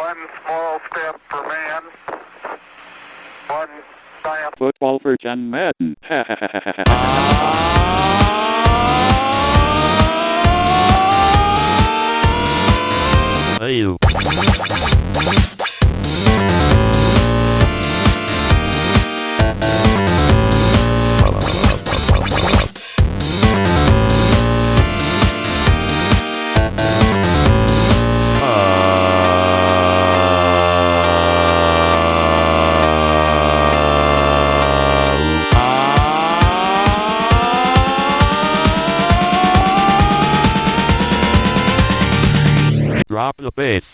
One small step for man, one giant Football for John Madden. Hey. Drop the bass.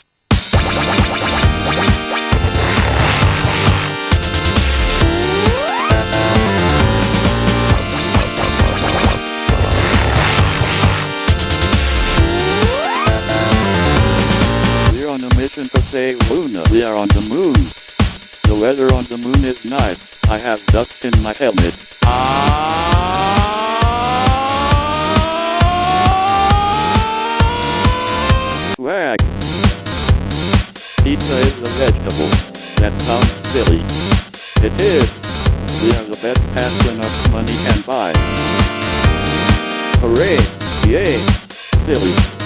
We're on a mission to save Luna. We are on the moon. The weather on the moon is nice. I have dust in my helmet. Swag. Pizza is a vegetable. That sounds silly. It is. We are the best astronauts money can buy. Hooray! Yay! Silly.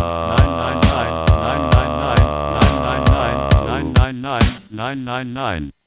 Nine.